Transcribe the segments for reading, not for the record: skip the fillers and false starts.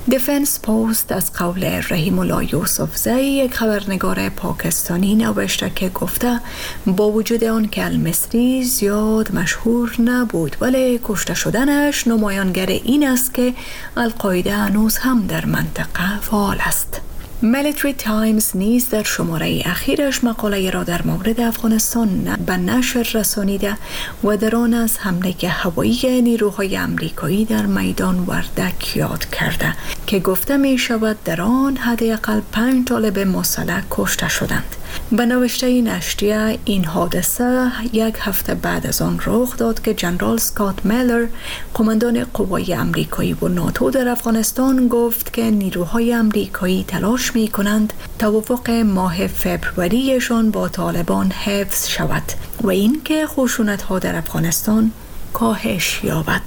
دیفنس پوست از قول رحیم الله یوسفزئی، یک خبرنگار پاکستانی، نوشته که گفته با وجود آن که المصری زیاد مشهور نبود ولی کشته شدنش نمایانگر این است که القاعده هنوز هم در منطقه فعال است. میلیتری تایمز نیز در شماره اخیرش مقاله را در مورد افغانستان به نشر رسانیده و در آن از حمله هوایی نیروهای امریکایی در میدان وردک یاد کرده که گفته می شود در آن حداقل 5 طالب مسلح کشته شدند. به نوشته نشریه این حادثه یک هفته بعد از آن رخ داد که جنرال اسکات میلر، قماندان قوای امریکایی و ناتو در افغانستان، گفت که نیروهای امریکایی تلاش می کنند توافق ماه فبروریشان با طالبان حفظ شود و اینکه خشونت ها در افغانستان کاهش یابد.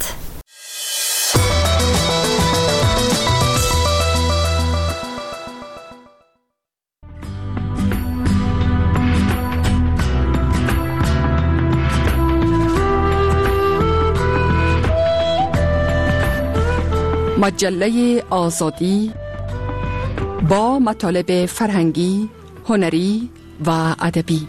مجله آزادی با مطالب فرهنگی، هنری و ادبی.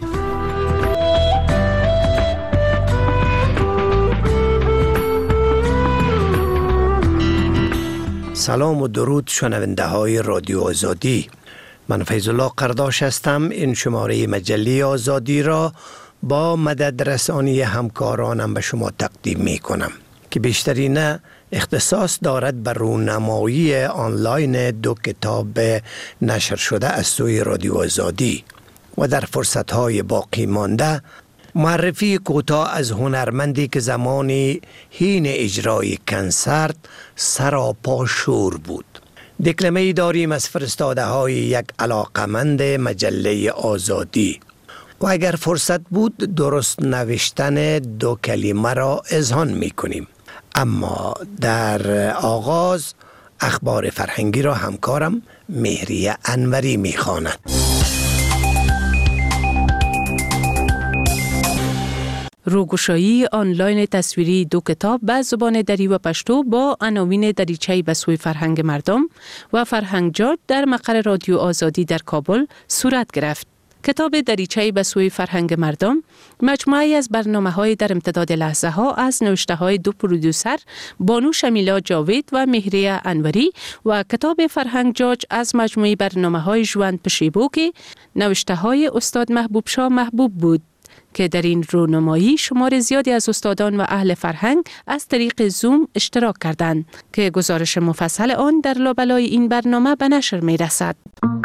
سلام و درود شنونده های رادیو آزادی. من فیض الله قرداش هستم. این شماره مجله آزادی را با مدد رسانی همکارانم به شما تقدیم می کنم که بیشترین اختصاص دارد بر رونمایی آنلاین 2 کتاب نشر شده از سوی رادیو آزادی و در فرصت‌های باقی مانده معرفی کوتاه از هنرمندی که زمانی حین اجرای کنسرت سراپا شور بود. دکلمه‌ای داریم از فرستاده های یک علاقمند مجله آزادی و اگر فرصت بود درست نوشتن 2 کلمه را اذعان می کنیم. اما در آغاز اخبار فرهنگی را همکارم مهریه انوری می خواند. روگشایی آنلاین تصویری 2 کتاب به زبان دری و پشتو با عناوین دریچه‌ای به سوی فرهنگ مردم و فرهنگجات در مقر رادیو آزادی در کابل صورت گرفت. کتاب دریچه‌ای به سوی فرهنگ مردم مجموعه‌ای از برنامه‌های در امتداد لحظه‌ها از نوشته‌های 2 پرودوسر بانو شمیلا جاوید و مهریه انوری و کتاب فرهنگجات از مجموعه برنامه‌های ژوند پشیبو که نوشته‌های استاد محبوب شاه محبوب بود که در این رونمایی شمار زیادی از استادان و اهل فرهنگ از طریق زوم اشتراک کردند که گزارش مفصل آن در لابلای این برنامه به نشر می‌رسد.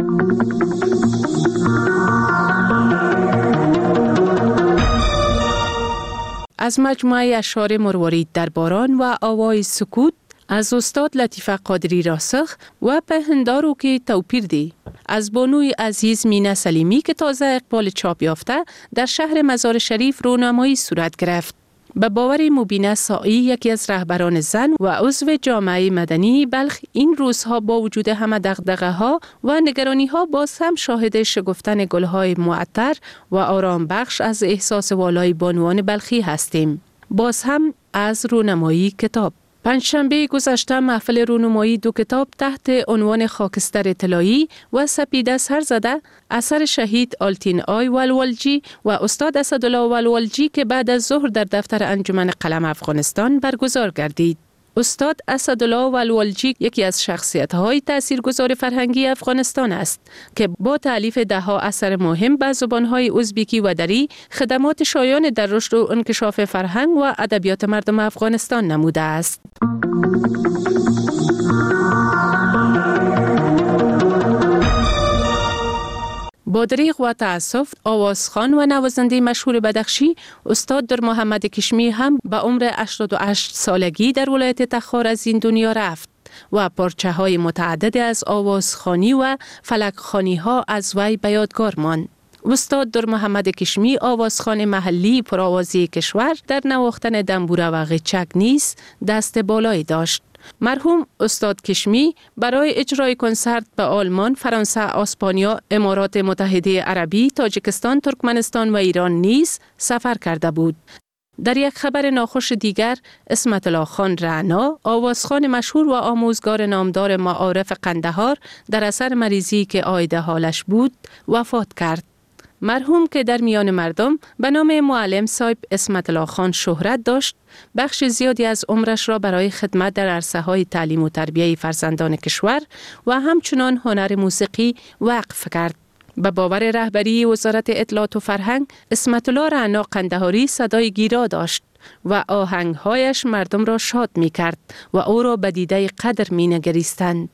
از مجموعه اشعار مروارید در باران و آوای سکوت از استاد لطیفه قادری راسخ و پهندارو که توپیردی از بانوی عزیز مینه سلیمی که تازه اقبال چاپ یافته در شهر مزار شریف رونمایی صورت گرفت. به باور مبینه سائی، یکی از رهبران زن و عضو جامعه مدنی بلخ، این روزها با وجود همه دغدغه‌ها و نگرانی‌ها باز هم شاهد شکفتن گل‌های معطر و آرام بخش از احساس والای بانوان بلخی هستیم. باز هم از رونمایی کتاب. پنجشنبه گذشته محفل رونمایی 2 کتاب تحت عنوان خاکستر طلایی و سپیده سرزده اثر شهید آلتین آی والوالجی و استاد اسدالله والوالجی که بعد از ظهر در دفتر انجمن قلم افغانستان برگزار گردید. استاد اسدالله والوالجی یکی از شخصیت‌های تاثیرگذار فرهنگی افغانستان است که با تألیف 10 اثر مهم به زبان‌های ازبکی و دری خدمات شایان در رشد و انکشاف فرهنگ و ادبیات مردم افغانستان نموده است. با دریغ و تأسف آوازخوان و نوازنده مشهور بدخشی استاد در محمد کشمی هم به عمر 88 سالگی در ولایت تخار از این دنیا رفت و پارچه های متعدد از آوازخوانی و فلکخوانی ها از وی به یادگار ماند. استاد در محمد کشمی آوازخوان محلی پرآوازی کشور در نواختن دنبوره و غچک نیز دست بالایی داشت. مرحوم استاد کشمی برای اجرای کنسرت به آلمان، فرانسه، اسپانیا، امارات متحده عربی، تاجیکستان، ترکمنستان و ایران نیز سفر کرده بود. در یک خبر ناخوش دیگر، اسمت الله خان رعنا، آوازخوان مشهور و آموزگار نامدار معارف قندهار، در اثر مریضی که عاید حالش بود وفات کرد. مرحوم که در میان مردم به نام معلم صاحب اسمت الله خان شهرت داشت، بخش زیادی از عمرش را برای خدمت در عرصه‌های تعلیم و تربیه فرزندان کشور و همچنان هنر موسیقی وقف کرد. به باور رهبری وزارت اطلاعات و فرهنگ، اسمت الله رعنا قندهاری صدای گیرا داشت و آهنگهایش مردم را شاد می کرد و او را به دیده قدر می نگریستند.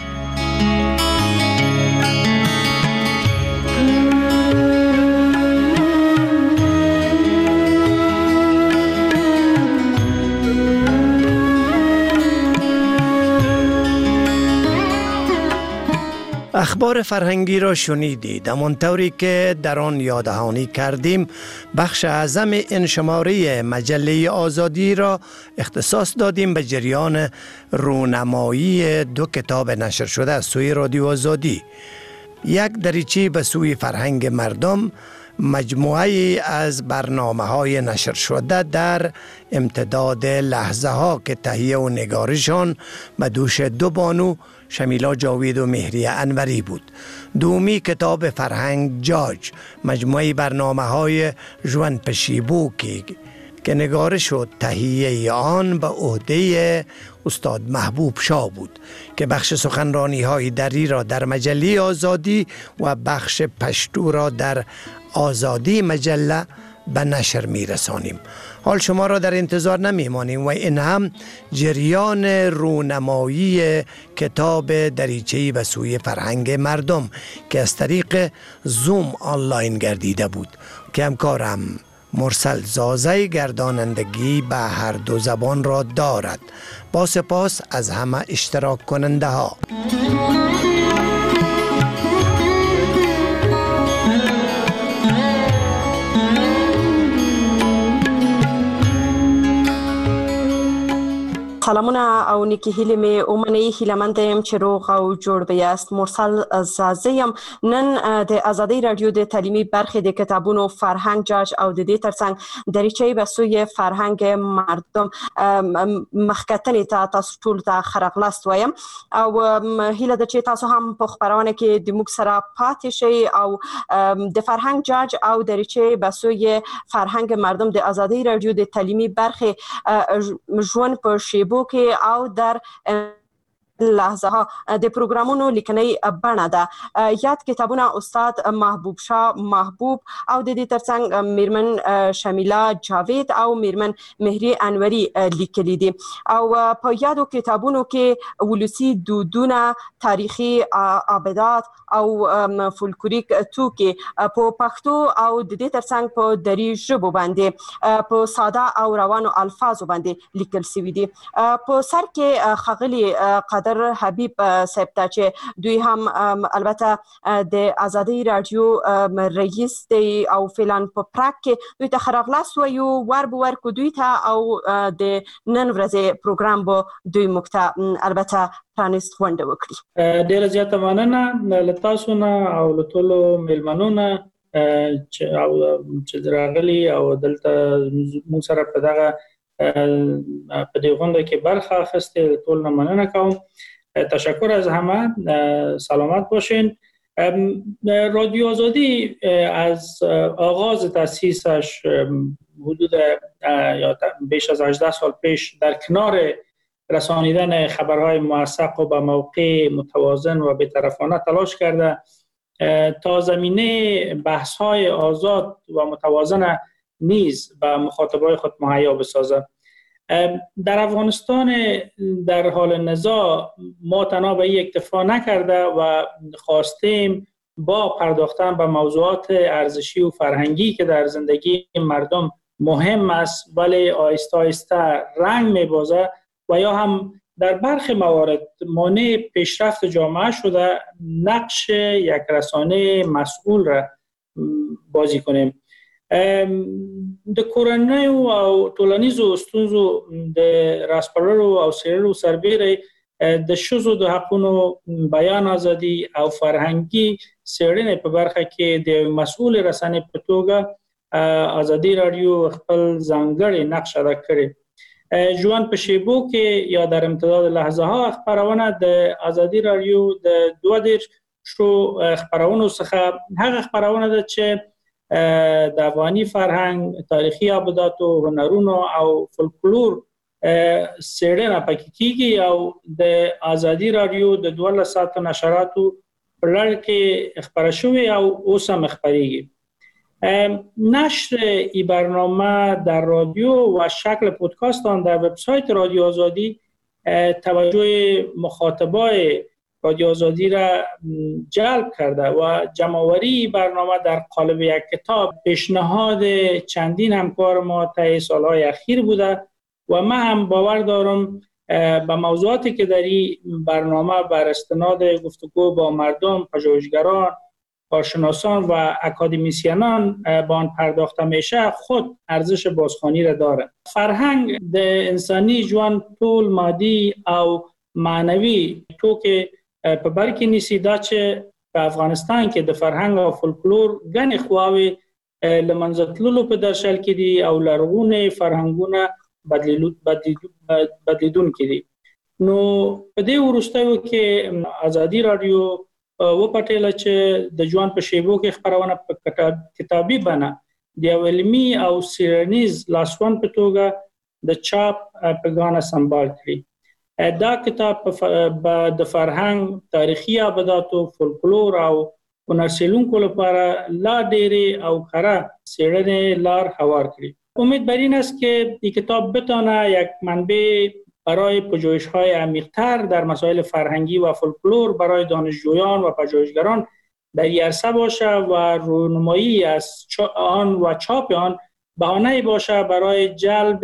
اخبار فرهنگی را شنیدید. همانطوری که در آن یاددهانی کردیم، بخش اعظم این شماره مجله آزادی را اختصاص دادیم به جریان رونمایی 2 کتاب نشر شده از سوی رادیو آزادی. یک دریچه به سوی فرهنگ مردم، مجموعه از برنامه‌های نشر شده در امتداد لحظه ها که تهیه و نگارشان به دوش 2 بانو شمیلا جاوید و مهری انوری بود. دومی کتاب فرهنگ جاج، مجموعه برنامه‌های ژوان پشیبوکی که نگارش و تهیه آن به عهده استاد محبوب شاه بود که بخش سخنرانی های دری را در مجله آزادی و بخش پشتو را در آزادی مجله به نشر می رسانیم. حال شما را در انتظار نمی مانیم و این هم جریان رونمایی کتاب دریچه‌ای به سوی فرهنگ مردم که از طریق زوم آنلاین گردیده بود که همکارم مرسل زازه گردانندگی به هر 2 زبان را دارد. با سپاس از همه اشتراک کننده ها. سلامونه او نیکی هیلی می اومنی هیلمندیم چې روغ او جوړ بیاست. مرسل زازیم نن د آزادی رادیو د تعلیمي برخې د کتابونو فرهنګ جاج او د دې ترڅنګ دریچې به سوی فرهنګ مردم مخکتنې ته تاسو ټول ته خرغلاست وایم او هیله د چې تاسو هم په خبرونه کې د موږ سره پاتې شئ او د فرهنګ جاج او دریچې به سوی فرهنګ مردم د آزادی رادیو د تعلیمي برخې ژوند په شیبو کې او در لحظه ها د پروګرامونو لیکنې بڼه ده. یاد کتابونه استاد محبوب شاه محبوب او د دې ترڅنګ میرمن شمیلا جاوید او میرمن مهری انوری لیکلي دي او په یادو کتابونو کې ولسی دودونه، تاریخي آبدات او فولکلوریک توکي په پښتو او د دې ترڅنګ په دری ژبه باندې په ساده او روانو الفاظو باندې لیکل شوی دي. په سر کې خغلی قدر حبیب صاحب ته چې دوی هم البته د آزادی رادیو رئیس دی او فعلا په پراک کې دوی ته خراغلاس ویو ورکو دوی ته او د نن ورځې پروګرام به دوی مکته البته پرانیست غونډه وکړي. ډیره زیاته مننه له تاسو نه او له ټولو میلمنو نه چې راغلي او دلته موږ سره په دغه په دې غونډه کې برخه اخیسته. ټول نه مننه کوم. تشکر از همه. سلامت باشین. رادیو آزادی از آغاز تأسیسش حدود یا بیش از 18 سال پیش در کنار رسانیدن خبرهای موثق و به موقع متوازن و بی‌طرفانه تلاش کرده تا زمینه بحث‌های آزاد و متوازن نیز به مخاطبای خود مهیا بسازد. در افغانستان در حال نزاع ما تنها به این اکتفا نکرده و خواستیم با پرداختن به موضوعات ارزشی و فرهنگی که در زندگی مردم مهم است ولی آهسته آهسته رنگ می‌بازد و یا هم در برخی موارد مانع پیشرفت جامعه شده نقش یک رسانه مسئول را بازی کنیم. د کورنۍ او ټولنیزو ستونزو د راسپړلو او څېړلو سربیره د ښځو د حقونو، بیان ازادي او فرهنګي څېړنې په برخه کې د مسؤل رسنۍ په توګه ازادي رادیو خپل ځانګړی نقش ادا کړی. ژوند په شیبو کې یا در امتداد لحظه ها خبرونه د ازادي رادیو د 22 شو خبرونو څخه هغه خبرونه ده چې د افغاني فرهنګ، تاریخي ابدات او هنرونو او فولکلور څېړنه پکې کیږي او د ازادي رادیو د 12 ساعت نشراتو په لړ کې خبره شوې او اوس هم خبرېږي. نشر این برنامه در رادیو و شکل پودکاست آن در وبسایت رادیو آزادی توجه مخاطبای رادیو آزادی را جلب کرده و جمع‌آوری برنامه در قالب یک کتاب پیشنهاد چندین همکار ما طی سالهای اخیر بوده و من هم باور دارم به موضوعاتی که در این برنامه بر استناد گفتگو با مردم، پژوهشگران، کارشناسان و اکادمیسیانان با آن پرداخته میشه خود ارزش بازخوانی را داره. فرهنگ د انسانی ژوند ټول مادي او معنوي توکي په بر کې نیسي. دا چې په افغانستان کې د فرهنګ او فولکلور غني خواوي لمنځه تللو په درشل کې دي او لرغونې فرهنګونه بدلیدون کې دي. نو په دې وروستیو کې ازادي رادیو و پټیله چې د ژوند په شیبو کې خبرونه په کتابي بڼه د علمي او سیرنیز لاسوند په توګه د چاپ پیغام سمبال کړي. دا کتاب د فرهنګ، تاریخي ابدات او فولکلور او هنرسیلونکو لپاره لا ډېرې او کره څېړنې لار هوار کړي. امید بر این است که این کتاب بتونه یک منبع برای پژوهش‌های عمیق‌تر در مسائل فرهنگی و فولکلور برای دانشجویان و پژوهشگران در این عرصه باشه و رونمایی از آن و چاپ آن بهانه‌ای باشه برای جلب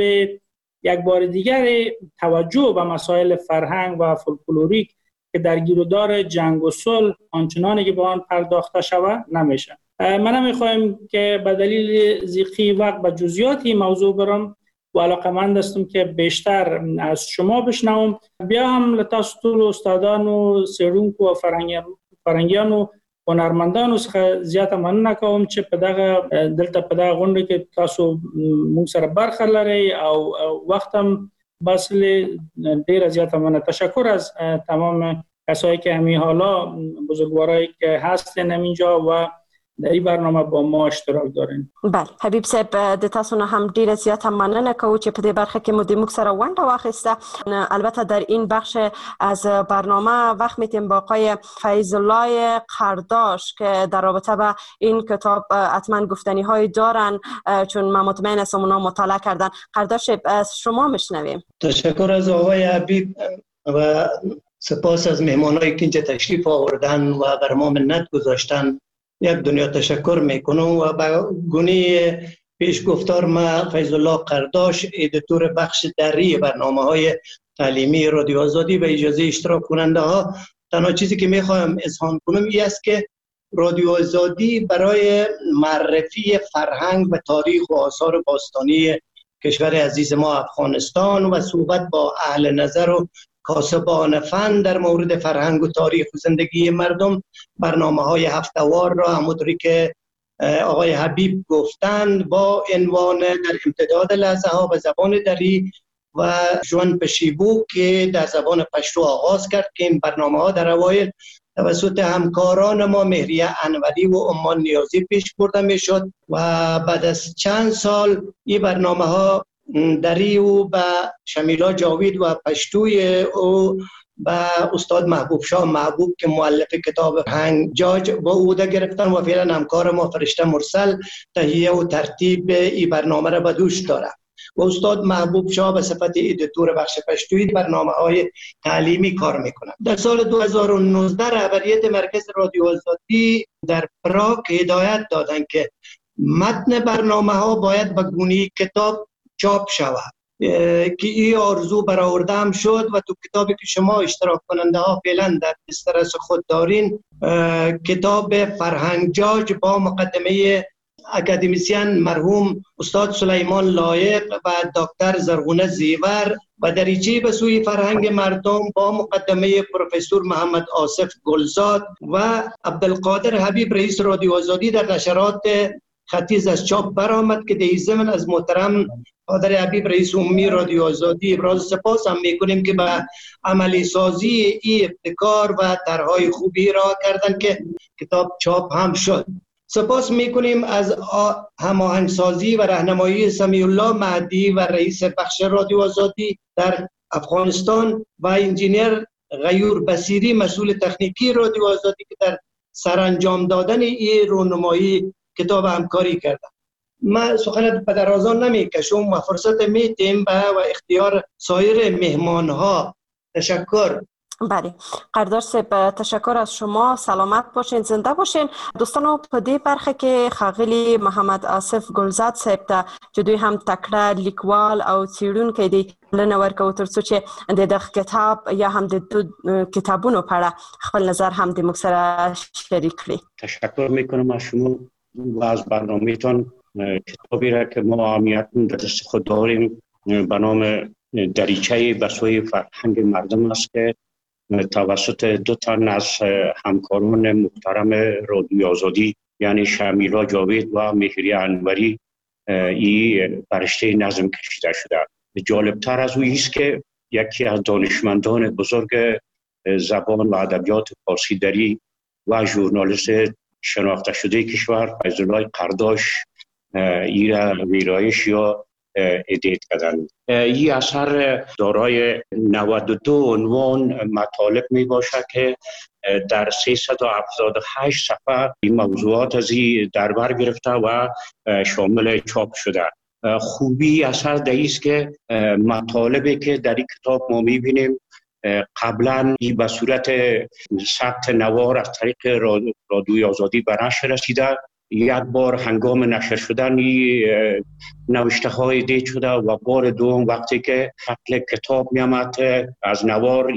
یک بار دیگر توجه به مسائل فرهنگ و فولکلوریک که در گیرودار جنگ و صلح آنچنانی که به آن پرداخته شود نمیشه. من میخوایم که به دلیل ضیقی وقت به جزئیات این موضوع برم و علاقمند هستم که بیشتر از شما بشنوم. بیا هم لتاسو ټول استادانو، څېړونکو او فرهنګیانو، هنرمندانو څخه زیاته مننه کوم چې په دغه دلته په دغه غونډه کې تاسو موږ سره برخه لرئ او وخت هم بسل ډیره زیاته مننه. تشکر از تمام کسایی که همین حالا بزرگوارایی که هستن همینجا و در این برنامه با ما اشتراک دارین. بله حبیب صاحب د تاسو نه هم ډیره زیاته مننه کوم چې په دې برخه کې مو د موږ سره ونډه واخیسته. البته در این بخش از برنامه وقت میتیم با آقای فیض الله قرداش که در رابطه با این کتاب حتما گفتنی های دارن چون من مطمئن هستم اونا مطالعه کردن. قرداش از شما میشنویم. تشکر از آقای حبیب و سپاس از مهمانایی که اینجا تشریف آوردن و بر ما منت گذاشتن. یک دنیا تشکر میکنم و به گونه پیش گفتار ما فیض الله قرداش، ادیتور بخش دری برنامه‌های تعلیمی رادیو آزادی و اجازه اشتراک کننده ها، تنها چیزی که میخوایم اذعان کنم این است که رادیو آزادی برای معرفی فرهنگ و تاریخ و آثار باستانی کشور عزیز ما افغانستان و صحبت با اهل نظر و کاسبان فن در مورد فرهنگ و تاریخ و زندگی مردم برنامه‌های هفته‌وار را همونطوری که آقای حبیب گفتند با عنوان در امتداد لحظه ها به زبان دری و ژوند په شیبو که در زبان پشتو آغاز کرد که این برنامه‌ها در اوایل توسط همکاران ما مهریه انوری و امان نیازی پیش برده میشد و بعد از چند سال این برنامه‌ها دری او به شمیلا جاوید و پشتوی او به استاد محبوب شاه محبوب که مؤلف کتاب فرهنگ جاج با عهده گرفتن و فعلا همکار ما فرشته مرسل تهیه و ترتیب این برنامه را به دوش داره و استاد محبوب شاه به صفت ادیتور بخش پشتوی برنامه‌های تعلیمی کار میکنه. در سال 2019 رهبریت مرکز رادیو آزادی در پراگ هدایت دادند که متن برنامه‌ها باید به گونه کتاب چاپ شود که این آرزو برآورده هم شد و تو کتابی که شما اشتراک کننده ها فعلا در دسترس خود دارین کتاب فرهنگ جاج با مقدمه اکادمیسیان مرحوم استاد سلیمان لایق و دکتر زرغونه زیور و دریچه به سوی فرهنگ مردم با مقدمه پروفسور محمد آصف گلزاد و عبدالقادر حبیب رئیس رادیو آزادی در نشرات خطیز از چاپ برآمد که در ضمن از محترم قادر حبیب رئیس عمومی رادیو آزادی ابراز سپاس هم میکنیم که به عملی سازی این ابتکار و طرحهای خوبی را کردن که کتاب چاپ هم شد. سپاس میکنیم از هماهنگسازی و راهنمایی سمیع الله مهدی و رئیس بخش رادیو آزادی در افغانستان و انجینیر غیور بصیری مسئول تکنیکی رادیو آزادی که در سرانجام دادن این رونمایی کتاب همکاری کردن. ما سخن به درازا نمیکشم و فرصت میدیم به و اختیار سایر مهمان ها. تشکر. بله قدردان صاحب، تشکر از شما. سلامت باشین، زنده باشین. دوستانو په دې برخه کې ښاغلي محمد آصف ګلزاد صاحب ته چې دوی هم تکړه لیکوال او څیړونکی دی بلنه ورکوو تر څو چې د دغه کتاب یا هم د کتابونو په اړه خپل نظر هم د موږ سره شریک کړي. تشکر میکنم از شما و از برنامه‌تان. کتابی را که ما اهمیتاً در دست خود داریم به نام دریچه به سوی فرهنگ مردم است که توسط دو تن از همکاران محترم رادیو آزادی یعنی شمیلا جاوید و مهری انوری این برشته نظم کشیده شده. جالبتر از او است که یکی از دانشمندان بزرگ زبان و ادبیات فارسی دری و ژورنالیست شناخته شده کشور فیض الله قرداش این را ویرایش یا ادیت کردند. این اثر دارای 92 عنوان مطالب می باشد که در 378 صفحه این موضوعات از این در بر گرفته و شامل چاپ شده. خوبی اثر در است که مطالبی که در این کتاب ما می بینیم قبلا به صورت ثبت نوار از طریق رادیوی آزادی به نشر رسیده. یک بار هنگام نشر شدن نوشته های دید شده و بار دوم وقتی که شکل کتاب می آمد از نوار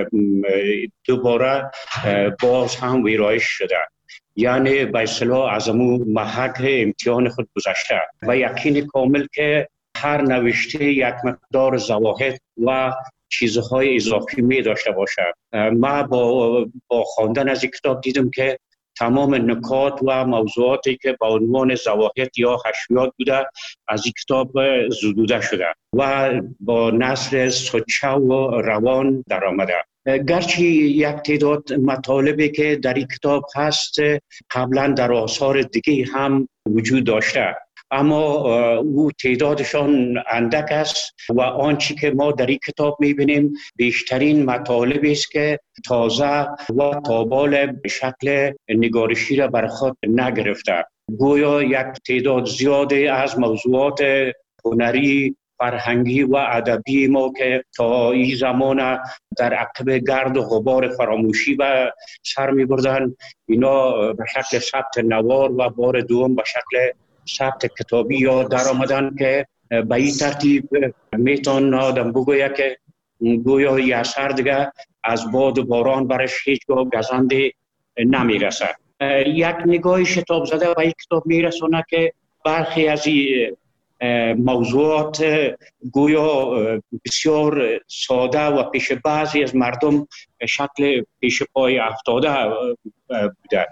دوباره باز هم ویرایش شده. یعنی به اصطلاح از امو محک امتحان خود گذشته و یقین کامل که هر نوشته یک مقدار زواهد و چیزهای اضافی می داشته باشد. ما با خواندن از این کتاب دیدم که تمام نکات و موضوعاتی که با عنوان زواهد یا حشویات بوده از این کتاب زدوده شده و با نثر سچه و روان در آمده. گرچه یک تعداد مطالبی که در این کتاب هست قبلا در آثار دیگه هم وجود داشته، اما او تعدادشان اندک است و آنچه که ما در این کتاب میبینیم بیشترین مطالبی است که تازه و تابال به شکل نگارشی را بر خود نگرفته. گویا یک تعداد زیاده از موضوعات هنری، فرهنگی و ادبی ما که تا این زمان در عقب گرد و غبار فراموشی به سر می بردن، اینا به شکل ثبت نوار و بار دوم به شکل ثبت کتابی یاد در آمدن که به این ترتیب میتون آدم بگوید که گویا یه اثر دیگه از باد و باران برش هیچگاه گزنده نمیرسد. یک نگاه شتاب زده به این کتاب میرسونه که برخی از این موضوعات گویا بسیار ساده و پیش بعضی از مردم شکل پیش پای افتاده بوده،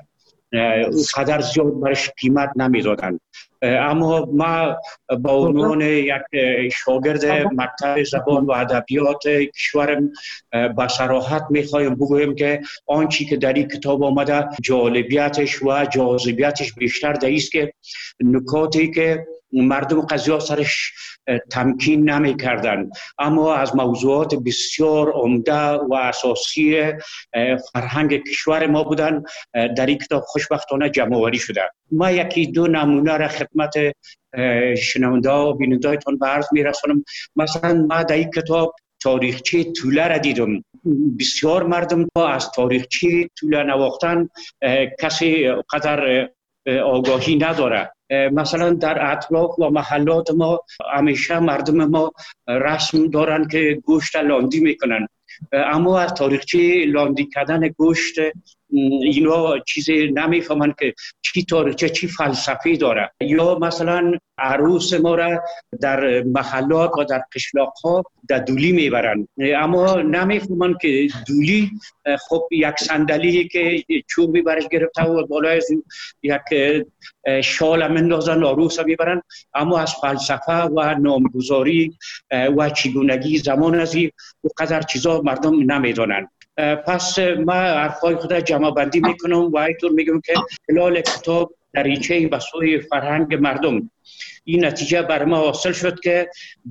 قدر زیاد برش قیمت نمیدادن. اما ما با عنوان یک شاگرد مکتب زبان و ادبیات کشورم با صراحت میخوایم بگویم که آنچه که در این کتاب آمده جالبیتش و جاذبیتش بیشتر در است که نکاتی که مردم قضیه سرش تمکین نمی کردن اما از موضوعات بسیار عمده و اساسی فرهنگ کشور ما بودن در این کتاب خوشبختانه جمع آوری شده. ما یکی دو نمونه را خدمت شنونده و بیننده‌تان به عرض می‌رسانم. مثلا ما در این کتاب تاریخچه توله را دیدم. بسیار مردم از تاریخچه توله نواختن کسی قدر آگاهی نداره. مثلا در اطراف و محلات ما همیشه مردم ما رسم دارن که گوشت لاندی میکنن، اما از تاریخچه لاندی کردن گوشت اینا چیز نمیفهمن که چی تاریخچه چی فلسفی داره. یا مثلا عروس ما را در محلات و در قشلاق ها در دولی میبرن، اما نمیفهمن که دولی خب یک صندلی که چوبی برش گرفته و بالای یک شال مندازن عروس میبرن، اما از فلسفه و نامگذاری و چگونگی زمان ازی و قدر چیزا مردم نمیدونن. پس ما حرفای خود جمع بندی میکنم و اینطور میگم که خلال کتاب دریچه به سوی فرهنگ مردم این نتیجه بر ما حاصل شد که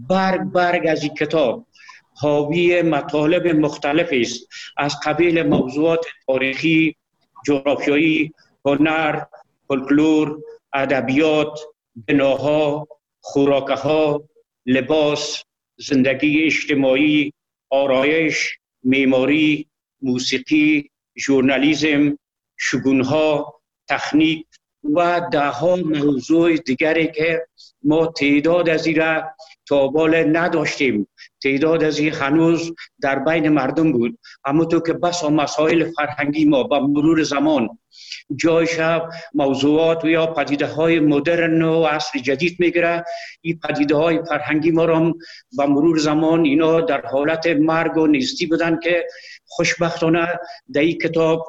برگ از این کتاب حاوی مطالب مختلفی است، از قبیل موضوعات تاریخی، جغرافیایی، هنر، فولکلور، ادبیات، بناها، خوراکها، لباس، زندگی اجتماعی، آرایش، معماری، موسیقی، ژورنالیسم، شگونها، تکنیک و دهها موضوع دیگری که ما تعداد از این را تا بال نداشتیم. تعداد از این هنوز در بین مردم بود، اما تو که بس مسائل فرهنگی ما با مرور زمان جایش موضوعات و یا پدیده های مدرن و عصر جدید میگیره. این پدیده های فرهنگی ما را با مرور زمان اینا در حالت مرگ و نیستی بودن که خوشبختانه در این کتاب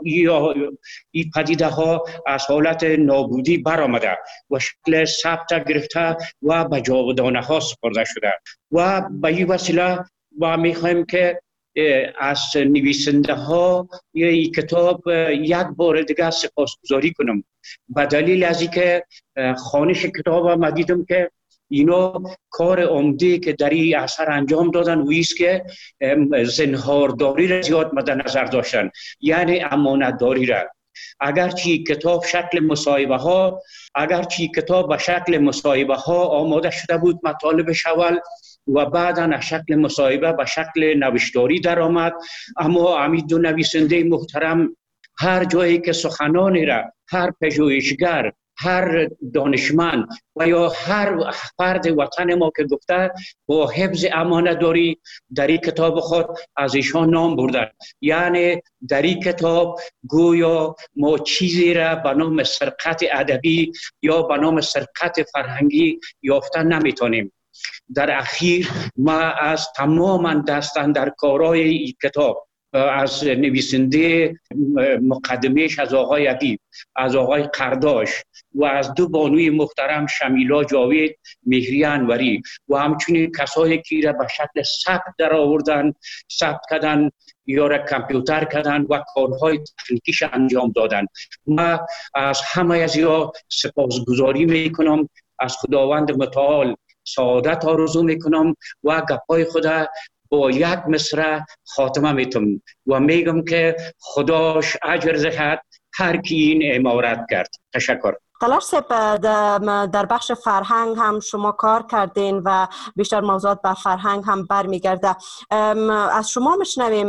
این پدیده ها از حالت نابودی برآمده و شکل ثبت گرفته و به جاودانه ها سپرده شده. و به این وسیله ما میخوایم که از نویسنده ها این کتاب یک بار دیگه سپاسگزاری کنم، به دلیل از اینکه خوانش کتاب ما دیدم که اینا کار عمده که در این اثر انجام دادن و ایست که زنهارداری را زیاد مد نظر داشتن، یعنی امانتداری را. اگرچه کتاب شکل مصاحبه ها به شکل مصاحبه ها آماده شده بود مطالبش اول و بعدا از شکل مصاحبه به شکل نوشتاری در آمد، اما امید دو نویسنده محترم هر جایی که سخنانی را هر پژوهشگر، هر دانشمند و یا هر فرد وطن ما که گفته با حفظ امانتداری در این کتاب خود از ایشان نام بردن. یعنی در این کتاب گویا ما چیزی را به نام سرقت ادبی یا به نام سرقت فرهنگی یافتن نمیتونیم. در اخیر ما از تمام دستاندرکارای این کتاب، از نویسنده مقدمهش از آقای ادیب، از آقای قرداش و از دو بانوی محترم شمیلا جاوید، مهری انوری و همچنین کسایی که را به شکل ثبت در آوردن، ثبت کردن یا را کامپیوتر کردن و کارهای تکنیکیش انجام دادن. ما از همه از یا سپاسگزاری میکنم، از خداوند متعال سعادت آرزو میکنم و گپای خدا با یک مصرع خاتمه میتونم و میگم که خداش اجر دهد هر کی این امارت کرد. تشکر. تلاش صاحب، در بخش فرهنگ هم شما کار کردین و بیشتر موضوعات بر فرهنگ هم برمیگرده. از شما میشنویم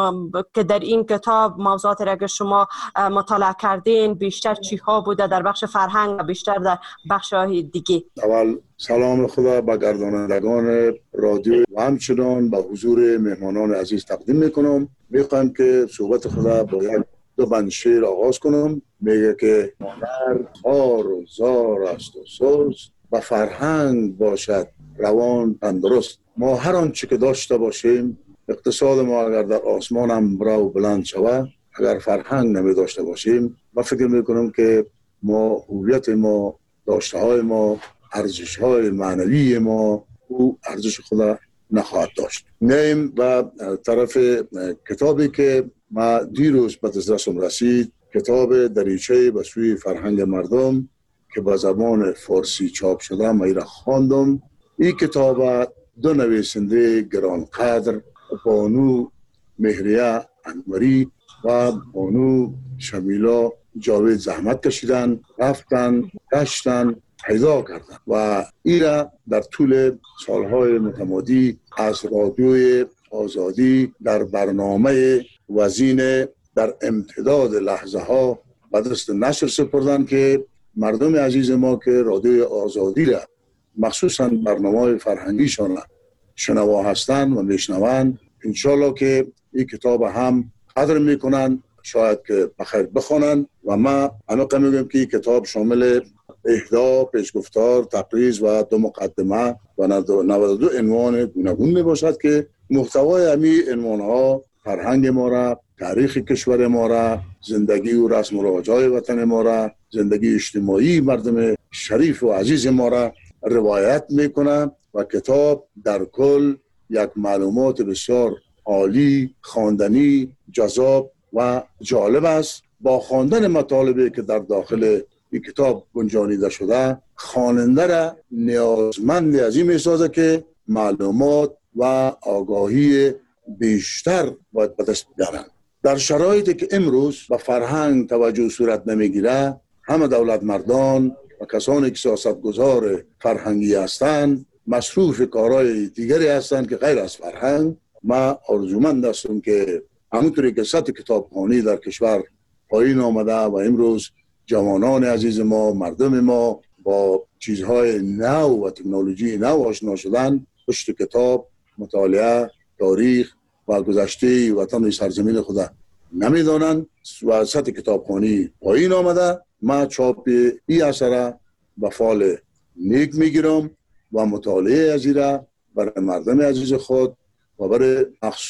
که در این کتاب موضوعات را که شما مطالعه کردین بیشتر چی ها بوده در بخش فرهنگ و بیشتر در بخش های دیگه؟ اول سلام خدا به گردانندگان رادیو و همچنان به حضور مهمانان عزیز تقدیم میکنم. میخوایم که صحبت خدا با یک دو بند شعر آغاز کنم. میگه که هنر خار و زار است و سوز و فرهنگ باشد روان تندرست. ما هر آنچه که داشته باشیم، اقتصاد ما اگر در آسمان هم برا و بلند شود، اگر فرهنگ نمی داشته باشیم، ما فکر میکنم که ما هویت ما، داشته های ما، ارزش های معنوی ما او ارزش خدا نخواهد داشت. نیم و طرف کتابی که ما دیروز به دسترسم رسید، کتاب دریچه به سوی فرهنگ مردم که به زبان فارسی چاپ شده، ما را خواندم. این کتاب دو نویسنده گرانقدر، بانو مهریه انوری و بانو شمیلا جاوید زحمت کشیدن، رفتن، گشتن، پیدا کردن و ایرا در طول سالهای متمادی از رادیوی آزادی در برنامه وزین در امتداد لحظه ها به دست نشر سپردن که مردم عزیز ما که رادیوی آزادی را مخصوصا برنامه فرهنگیشان شنوا هستند و میشنوند، انشالله که این کتاب هم قدر میکنن، شاید که بخیر بخونن و ما عمیقا میگم که کتاب شامل اهدا، پیشگفتار، تقریض و 2 مقدمه و 92 عنوان گوناگون می باشد که محتوای همی عنوان ها فرهنگ ما را، تاریخ کشور ما را، زندگی و رسم و رواج‌های وطن ما را، زندگی اجتماعی مردم شریف و عزیز ما را روایت میکنه و کتاب در کل یک معلومات بسیار عالی، خواندنی، جذاب و جالب است. با خواندن مطالبی که در داخل این کتاب گنجانیده شده، خواننده را نیازمند از این میسازه که معلومات و آگاهی بیشتر باید به دست بیارن. در شرایطی که امروز به فرهنگ توجه صورت نمیگیره، همه دولت مردان و کسانی که سیاستگزار فرهنگی هستند مصروف کارهای دیگری هستند که غیر از فرهنگ. ما آرزومند هستم که همونطوری که سطح کتابخوانی در کشور پایین آمده و امروز جوانان عزیز ما، مردم ما با چیزهای نو و تکنولوژی نو آشنا شدن، پشت کتاب، مطالعه، تاریخ و گذشته وطن و سرزمین خود نمیدانند و سطح کتابخوانی پایین آمده. ما چاپ این اثر به فال نیک میگیرم و مطالعه از را برای مردم عزیز خود و برای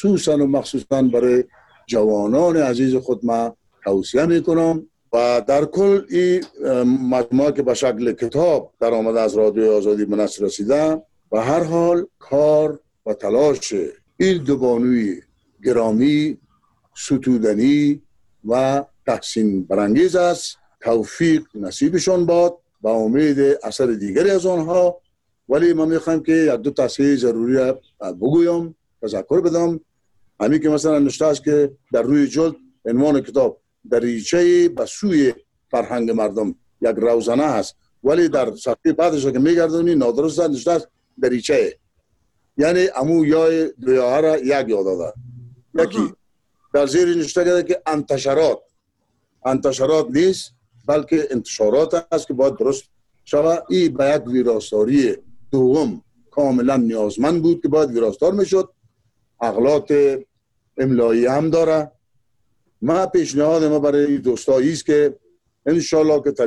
مخصوصا برای جوانان عزیز خود ما توصیه میکنم. و در کل این مجموعه که به شکل کتاب در آمده از رادیو آزادی به نشر رسیده، و هر حال کار و تلاش این 2 بانوی گرامی، ستودنی و تحسین برانگیز است. توفیق نصیبشان باد با امید اثر دیگری از آنها. ولی ما میخوایم که 1-2 تصحیح ضروری را بگویم، تذکر بدم. همین که مثلا نوشته است که در روی جلد عنوان کتاب دریچه به سوی فرهنگ مردم، یک روزنه هست، ولی در صفحه بعدش که میگردونی نادرست نوشته است دریچه، یعنی امو یا 2 یا را یک یاد داده. یکی در زیر نوشته کرده که انتشارات نیست بلکه انتشارات است که باید درست شود. این به یک ویراستاری دوم کاملا نیازمند بود که باید ویراستار میشد. اغلاط املایی هم داره. ما پیشنهاد ما برای دوستایی است که انشالله که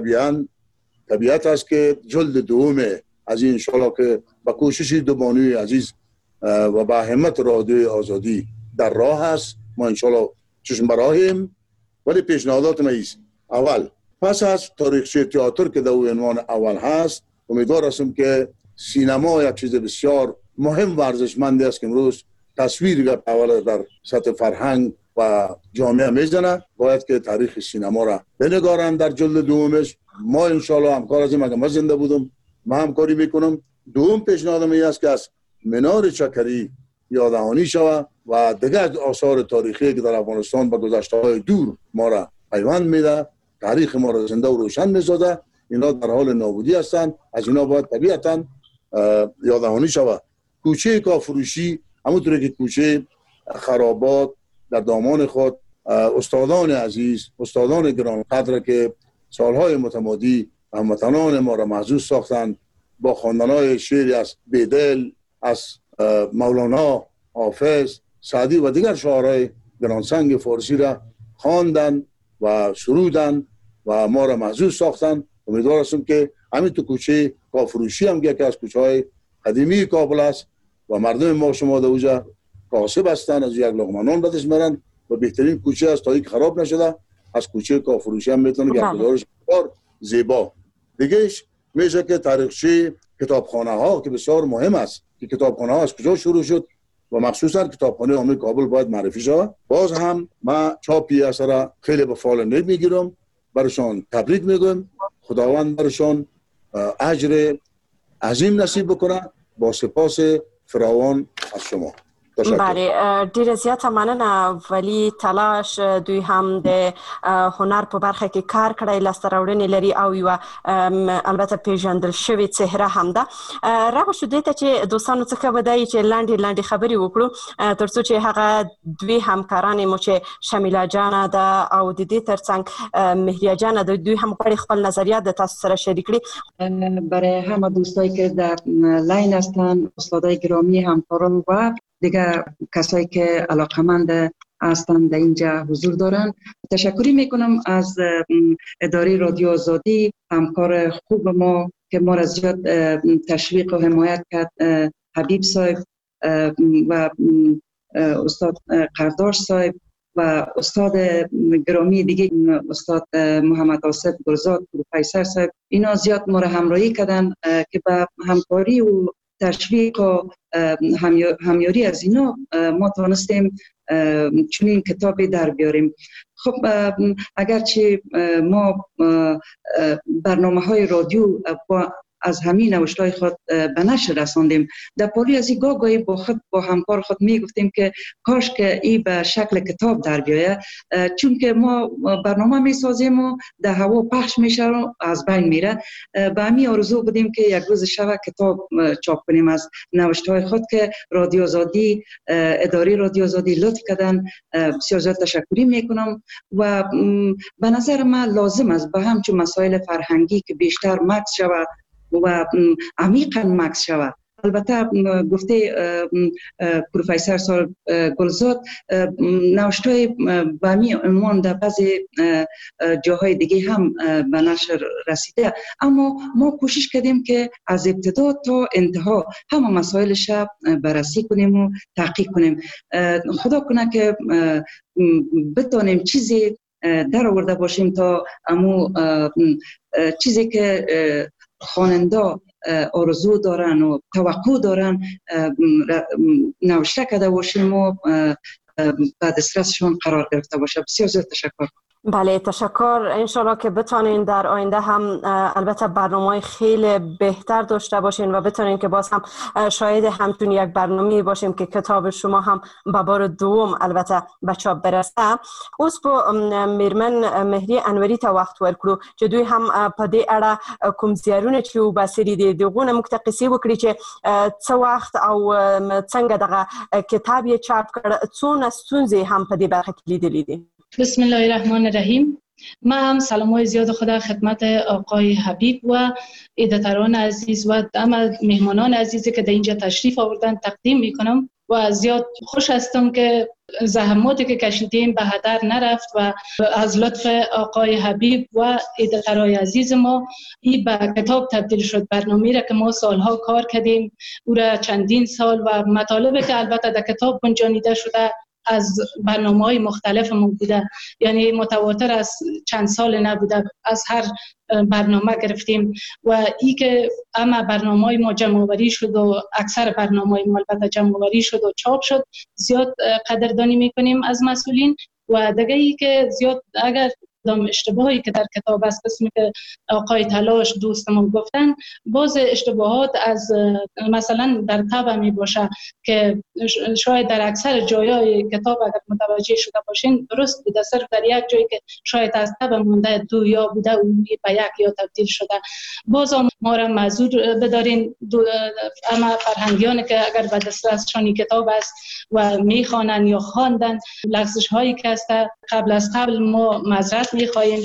طبیعت است که جلد دوم از این انشالله که با کوشش 2 بانوی عزیز و با همت رادیو آزادی در راه است. ما انشالله چشم براهیم. ولی پیشنهادات ما ایست: اول پس از تاریخچه تئاتر که در عنوان اول هست، امیدوار هستم که سینما یک چیز بسیار مهم و ارزشمند است که امروز تصویری که اول در سطح فرهنگ و جامعه میزنه، باید که تاریخ سینما را بنگارن در جلد دومش. ما انشالله همکار هستیم. اگر ما زنده بودم ما همکاری میکنم. دوم پیشنهادم این است که از منار چکری یاددهانی شود و دیگر آثار تاریخی که در افغانستان با گذشته‌های دور ما را پیوند میده، تاریخ ما را زنده و روشن میسازه. اینا در حال نابودی هستند، از اینا باید طبیعتاً یاددهانی شود. کوچه کافروشی، همونطوری که کوچه خرابات در دامان خود استادان عزیز، استادان گرانقدر که سالهای متمادی هموطنان ما را محظوظ ساختند، با خواندن‌های شعری از بیدل، از مولانا، حافظ، سعدی و دیگر شاعرای گرانسنگ فارسی را خواندند و سرودند و ما را محظوظ ساختند. امیدوار هستم که همین تو کوچه کافروشی هم یکی از کوچه‌های قدیمی کابل است و مردم ما شما در اوجا کاسب هستند، از یک لقمه نان بدش میرن و بهترین کوچه است تا اینکه خراب نشده. از کوچه کافروشی هم میتونه که گزارش بسیار زیبا. دیگهش میشه که تاریخچه کتابخانه ها که بسیار مهم است که کتابخانه ها از کجا شروع شد و مخصوصا کتابخانه عمومی کابل باید معرفی شود. باز هم ما چاپی اثر خیلی به فال نیک میگیرم، برشان تبریک میگم. خداوند برشان اجر عظیم نصیب بکنه. با سپاس فراوان از شما. بله، ډیر زیاته مننه. ولی تلاش دوی هم د هنر په برخه کې کار کړی، لاسته راوړنې لري او یو البته پیژندل شوی چهره هم ده. راغو شو دې ته چې دوستانو څخه ودای چې لاندې خبرې وکړو ترڅو چې هغه دوی همکاران مو چې شمیله جان ده او د دې ترڅنګ مهریه جان ده، دوی هم غواړي خپل نظریات د تاسو سره شریک کړي. برای همه دوستایی که در لاین هستن، استادای گرامی، همکاران و دیگر کسایی که علاقمند هستند در اینجا حضور دارند. تشکری میکنم از اداره رادیو آزادی، همکار خوب ما که ما را زیاد تشویق و حمایت کرد، حبیب صاحب و استاد قرداش صاحب و استاد گرامی دیگه استاد محمد آصف گلزاد پروفسور صاحب. اینا زیاد ما را همراهی کردن که با همکاری و تشویق و همیاری از اینا ما توانستیم چنین کتابی در بیاریم. خب اگرچه ما برنامه‌های رادیو از همین نوشته‌های خود به نشر رساندیم، در پاری از این گاهی با همکار خود میگفتیم که کاش که این به شکل کتاب در بیاید، چون که ما برنامه میسازیم و در هوا پخش میشه و از بین میره. به همین آرزو بودیم که یک روز شب کتاب چاپ کنیم از نوشته‌های خود که رادیو آزادی، اداره رادیو آزادی لطف کردن. بسیار زیاد تشکری میکنم و به نظر من لازم است به همچون مسائل فرهنگی که بیشتر مکس شود و عمیقاً مکس شود. البته گفته پروفسور صاحب گلزاد نوشته‌های به همین عنوان در بعضی جاهای دیگه هم به نشر رسیده، اما ما کوشش کردیم که از ابتدا تا انتها همه مسائلش بررسی کنیم و تحقیق کنیم. خدا کنه که بتونیم چیزی در آورده باشیم تا امو چیزی که خواننده آرزو دارن و توقع دارن نوشته کرده باشیم و بعد دسترسشون قرار گرفته باشه. بسیار زیاد تشکر. بله تشکر. انشالله که بتونین در آینده هم البته برنامه‌های خیلی بهتر داشته باشین و بتونین که باز هم شاید همچون یک برنامه باشیم که کتاب شما هم به بار دوم البته به چاپ برسه. اوس په میرمن مهری انوری ته وخت ورکړو چې دوی هم په دې اړه کوم زیارونه چې وباسري دي دغه متقسی وکړي چې څه وخت او څنګه دغه کتاب یې چاپ کړ، څونه ستونزې هم په دې برخه کې لیدلې دي. بسم الله الرحمن الرحیم. من هم سلامای زیاد خدا خدمت آقای حبیب و ایده‌تران عزیز و مهمانان عزیزی که در اینجا تشریف آوردن تقدیم میکنم و زیاد خوش هستم که زحماتی که کشیدیم به هدر نرفت و از لطف آقای حبیب و ایده‌ترای عزیز ما این به کتاب تبدیل شد. برنامه‌ای را که ما سالها کار کردیم او را چندین سال و مطالبی که البته در کتاب گنجانیده شده از برنامه‌های مختلف ما بوده، یعنی متواتر از چند سال نبوده، از هر برنامه گرفتیم و ای که اما برنامه‌های ما جمع‌آوری شد و اکثر برنامه‌های ما البته جمع‌آوری شد و چاپ شد، زیاد قدردانی میکنیم از مسئولین. و دیگه ای که زیاد اگر اشتباهی که در کتاب است، قسمی که آقای تلاش دوستمون گفتن، باز اشتباهات از مثلا در طبع می باشه که شاید در اکثر جایای کتاب اگر متوجه شده باشین درست بوده، صرف در یک جایی که شاید از طبع مونده دو یا بوده اون به یک یا تبدیل شده. باز ما را معذور بدارین اما فرهنگیانی که اگر به دسترسشان کتاب است و میخوانن یا خواندن لغزش هایی که است قبل از قبل ما معذرت میخواهیم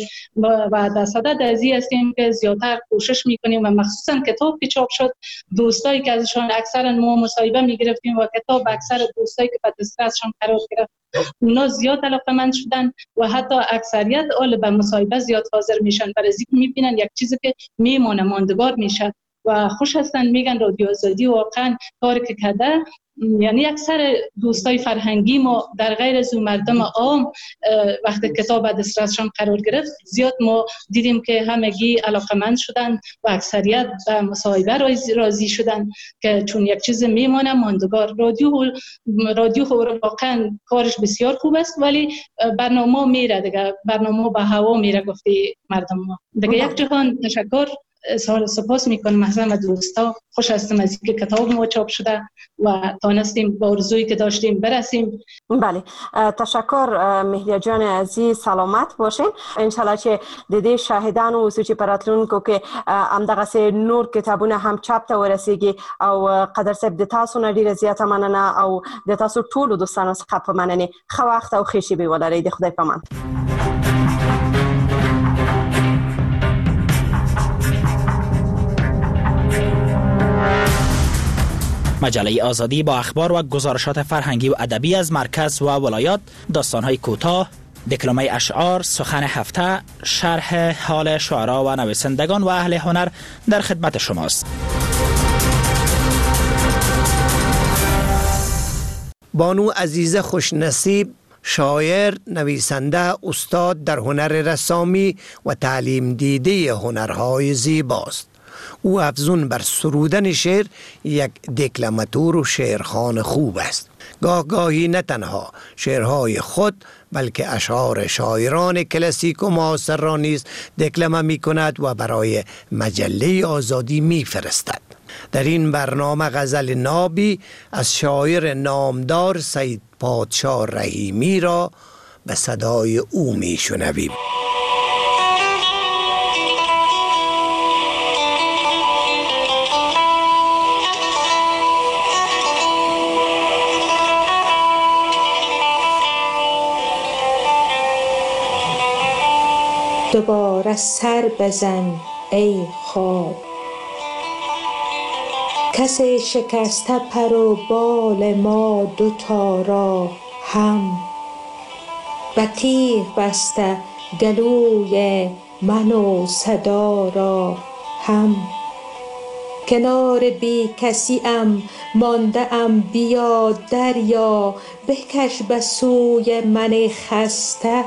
و در صدد ازی هستیم که زیادتر کوشش میکنیم و مخصوصا کتاب که چاپ شد دوستایی که ازشان اکثرا ما مصاحبه میگرفتیم و کتاب اکثر دوستایی که به دسترسشان قرار گرفت اونا زیاد علاقه‌مند شدن و حتی اکثریت اول به مصاحبه زیاد حاضر میشن، برای اینکه میبینن یک چیزی که میمونه ماندگار میشه و خوش هستن. میگن رادیو آزادی واقعا کاری که کرده، یعنی اکثر دوستای فرهنگی ما در غیر از مردم عام وقتی کتاب دسترسشان قرار گرفت زیاد ما دیدیم که همگی علاقه‌مند شدن و اکثریت به مصاحبه راضی شدن که چون یک چیز میمونه ماندگار. رادیو واقعا کارش بسیار خوب است ولی برنامه میره دیگه، برنامه به هوا میره گفته مردم ما دیگه. یک جهان تشکر اظهار سپاس میکنم از همه دوستا. خوش هستم از اینکه کتاب ما چاپ شده و تانستیم به آرزویی که داشتیم برسیم. بله تشکر مهریه جان عزیز، سلامت باشین. انشالله چې د دې شاهدان اوسو چې پراتلونکو کې همدغه نور کتابونه هم چاپ ته ورسیږي او قدر صاحب د تاسو نه ډیره زیاته مننه او د تاسو ټولو دوستانو څخه په مننه. ښه وخت او ښه شیبې ولرئ. د خدای په امان. مجله آزادی با اخبار و گزارشات فرهنگی و ادبی از مرکز و ولایات، داستان‌های کوتاه، دکلمه اشعار، سخن هفته، شرح حال شعرا و نویسندگان و اهل هنر در خدمت شماست. بانو عزیزه خوشنصیب، شاعر، نویسنده، استاد در هنر رسامی و تعلیم دیده هنرهای زیباست. او افزون بر سرودن شعر یک دکلماتور و شعرخوان خوب است. گاهی نه تنها شعرهای خود بلکه اشعار شاعران کلاسیک و معاصر را نیز دکلمه می کند و برای مجله آزادی می فرستد. در این برنامه غزل نابی از شاعر نامدار سید پادشاه رحیمی را به صدای او می شنویم. دوباره سر بزن ای خواب، کسی شکسته پر و بال ما دوتا را هم، و تیغ بسته گلوی من و صدا را هم. کنار بی کسی ام مانده ام، بیا دریا بکش به سوی من خسته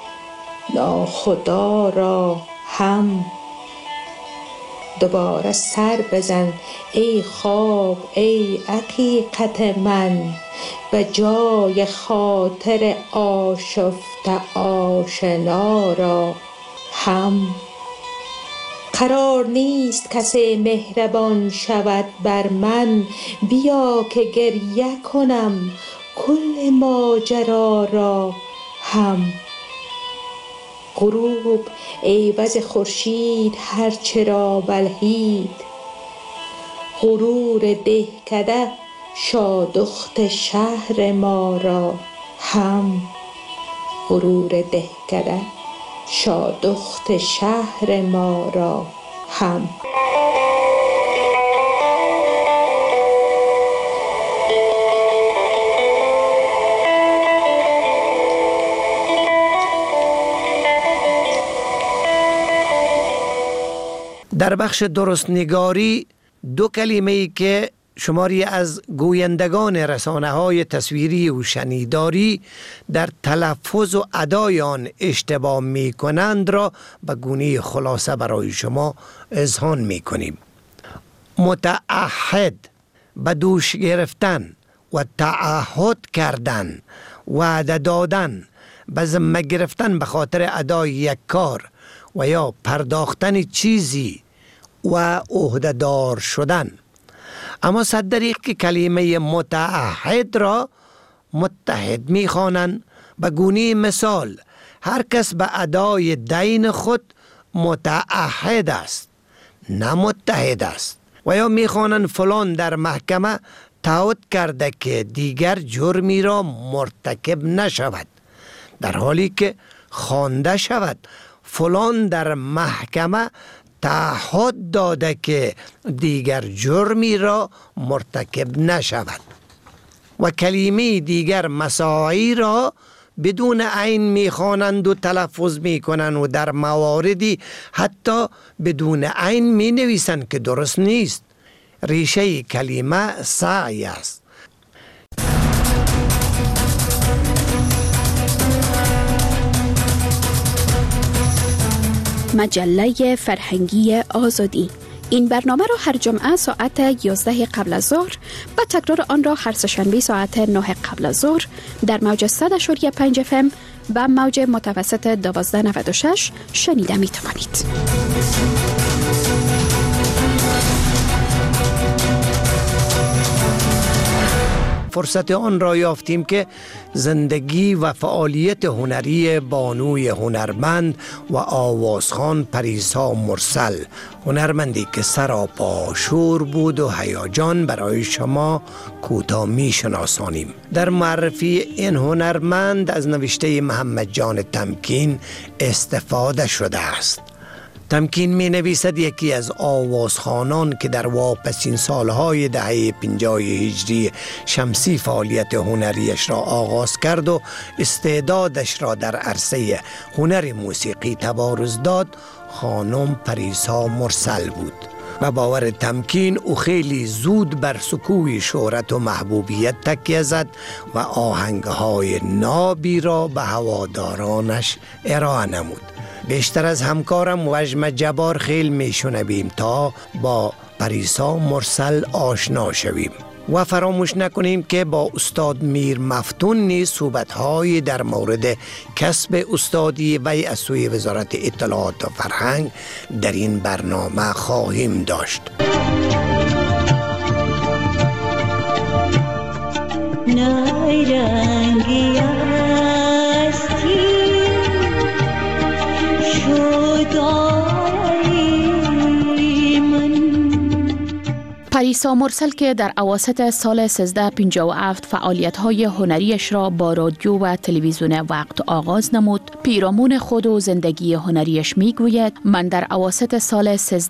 ناخدا را هم. دوباره سر بزن ای خواب ای حقیقت من، به جای خاطر آشفته آشنا را هم. قرار نیست کسی مهربان شود بر من، بیا که گریه کنم کل ماجرا را هم. غروب عوض خورشید هر چرا بلهید، غرور دهکده شادخت شهر ما را هم. غرور دهکده شادخت شهر ما را هم. در بخش درستنگاری دو کلمه‌ای که شماری از گویندگان رسانه‌های تصویری و شنیداری در تلفظ و ادای آن اشتباه می‌کنند را به گونه خلاصه برای شما اذعان می‌کنیم. متعهد، به دوش گرفتن و تعهد کردن، وعده دادن، به ذمه گرفتن به خاطر ادای یک کار و یا پرداختن چیزی و عهده‌دار شدن. اما صد دریغ که کلمه متعهد را متحد می‌خوانند. به گونه مثال هر کس به ادای دین خود متعهد است، نه متحد است. و یا می‌خوانند فلان در محکمه تعهد کرده که دیگر جرمی را مرتکب نشود، در حالی که خوانده شود فلان در محکمه تعهد داده که دیگر جرمی را مرتکب نشود. و کلمه دیگر مساعی را بدون عین میخوانند و تلفظ میکنند و در مواردی حتی بدون عین می نویسند که درست نیست. ریشه کلمه سعی است. مجله فرهنگی آزادی. این برنامه را هر جمعه ساعت 11 قبل از ظهر و تکرار آن را هر سه‌شنبه ساعت 9 قبل از ظهر در موج 100.5 FM و موج متوسط 1296 شنیده می توانید. فرصت آن را یافتیم که زندگی و فعالیت هنری بانوی هنرمند و آوازخوان پریسا مرسل، هنرمندی که سراپا شور بود و هیجان، برای شما کوتاه می شناسانیم. در معرفی این هنرمند از نوشته محمد جان تمکین استفاده شده است. تمکین می نویسد یکی از آوازخوانان که در واپسین سالهای دهه 50 هجری شمسی فعالیت هنریش را آغاز کرد و استعدادش را در عرصه هنر موسیقی تبارز داد، خانم پریسا مرسل بود. و باور تمکین او خیلی زود بر سکوی شهرت و محبوبیت تکیه زد و آهنگهای نابی را به هوادارانش ارائه نمود. بیشتر از همکارم وجم جبار خیل می شنویم تا با پریسا مرسل آشنا شویم و فراموش نکنیم که با استاد میر مفتون نیز صحبت‌های در مورد کسب استادی وی از سوی وزارت اطلاعات و فرهنگ در این برنامه خواهیم داشت. نایرنگی هستی پریسا مرسل که در اواسط سال 1357 فعالیت‌های هنریش را با رادیو و تلویزیون وقت آغاز نمود، پیرامون خود و زندگی هنریش میگوید: من در اواسط سال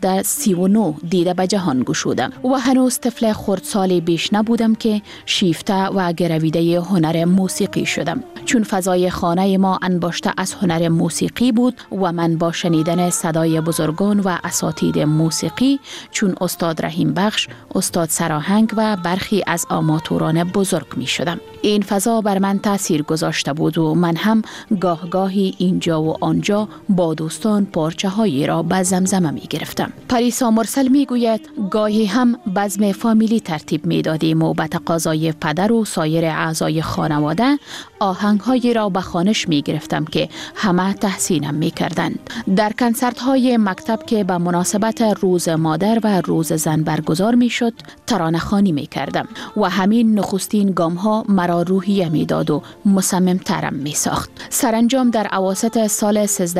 1339 دیده به جهان گشودم و هنوز طفل خردسالی بیش نبودم که شیفته و گرویده هنر موسیقی شدم. چون فضای خانه ما انباشته از هنر موسیقی بود و من با شنیدن صدای بزرگان و اساتید موسیقی چون استاد رحیم بخش، استاد سراهنگ و برخی از آماتوران بزرگ می شدم. این فضا بر من تاثیر گذاشته بود و من هم گاهی اینجا و آنجا با دوستان پارچه هایی را به زمزمه می گرفتم. پریسا مرسل می گوید گاهی هم بزم فامیلی ترتیب می دادیم و به تقاضای پدر و سایر اعضای خانواده آهنگ هایی را به خوانش می گرفتم که همه تحسینم می کردند. در کنسرت های مکتب که به مناسبت روز مادر و روز زن برگزار می شد ترانه خوانی می کردم و همین نخستین گام ها مرا روحیه می داد و مصمم ترم می ساخت. سرانجام در اواسط سال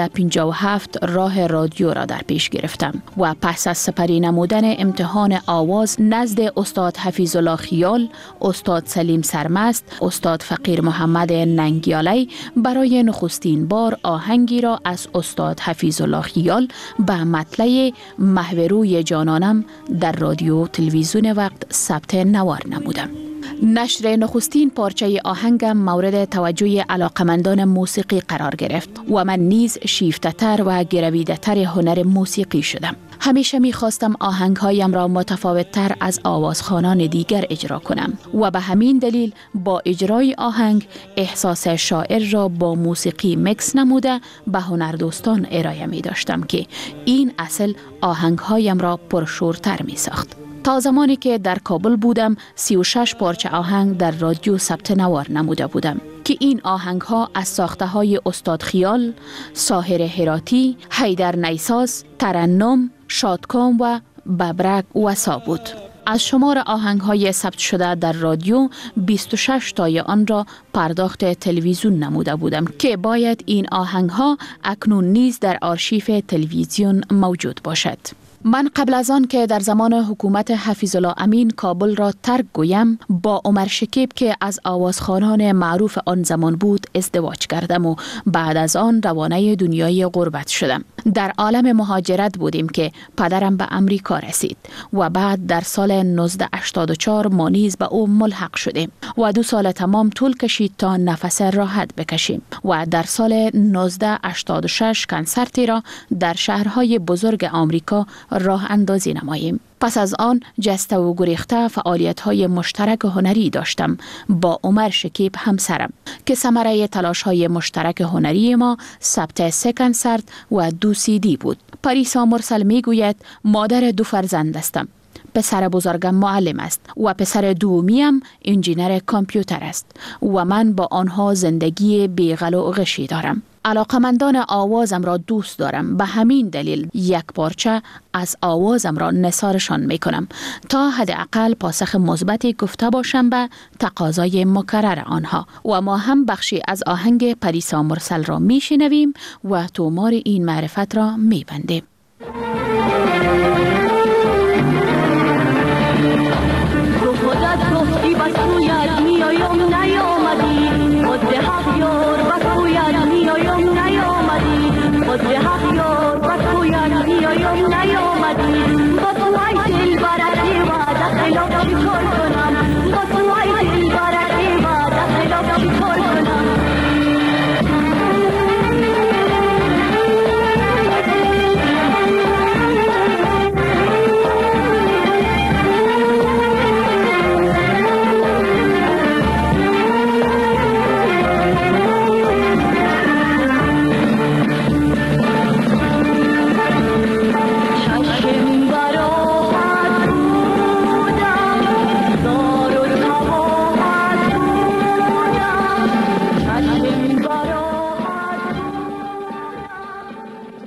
1357 راه رادیو را در پیش گرفتم و پس از سپری نمودن امتحان آواز نزد استاد حفیظ الله خیال، استاد سلیم سرمست، استاد فقیر محمد ننگیالی برای نخستین بار آهنگی را از استاد حفیظ الله خیال به مطلع محوروی جانانم در رادیو تلویزیون وقت ثبت نوار نمودم. نشر نخستین پارچه آهنگم مورد توجه علاقمندان موسیقی قرار گرفت و من نیز شیفته‌تر و گرویده‌تر هنر موسیقی شدم. همیشه می‌خواستم آهنگ‌هایم را متفاوت‌تر از آوازخوانان دیگر اجرا کنم و به همین دلیل با اجرای آهنگ احساس شاعر را با موسیقی مکس نموده به هنردوستان ارائه می‌داشتم که این اصل آهنگ‌هایم را پرشورتر می‌ساخت. تا زمانی که در کابل بودم 36 پارچه آهنگ در رادیو ثبت نوار نموده بودم که این آهنگ ها از ساخته های استاد خیال، ساحر هراتی، حیدر نیساز، ترنم، شادکام و ببرک وسا بود. از شمار آهنگ های ثبت شده در رادیو 26 تای آن را پرداخت تلویزیون نموده بودم که باید این آهنگ ها اکنون نیز در آرشیف تلویزیون موجود باشد. من قبل از آن که در زمان حکومت حفیظ الله امین کابل را ترک گویم با عمر شکیب که از آوازخوانان معروف آن زمان بود ازدواج کردم و بعد از آن روانه دنیای غربت شدم. در عالم مهاجرت بودیم که پدرم به امریکا رسید و بعد در سال 1984 ما نیز به او ملحق شدیم و 2 سال تمام طول کشید تا نفس راحت بکشیم و در سال 1986 کنسرتی را در شهرهای بزرگ آمریکا راه اندازی نماییم. پس از آن جسته و گریخته فعالیت‌های مشترک هنری داشتم با عمر شکیب همسرم که ثمره تلاش‌های مشترک هنری ما ثبت 3 کنسرت و 2 CD بود. پریسا مرسل میگوید مادر 2 فرزند هستم. پسر بزرگم معلم است و پسر دومیم انجینر کامپیوتر است و من با آنها زندگی بیغل و غشی دارم. علاقمندان آوازم را دوست دارم، به همین دلیل یک پارچه از آوازم را نثارشان می کنم تا حداقل پاسخ مثبتی گفته باشم به تقاضای مکرر آنها و ما هم بخشی از آهنگ پریسا مرسل را می شنویم و تومار این معرفت را می بندیم.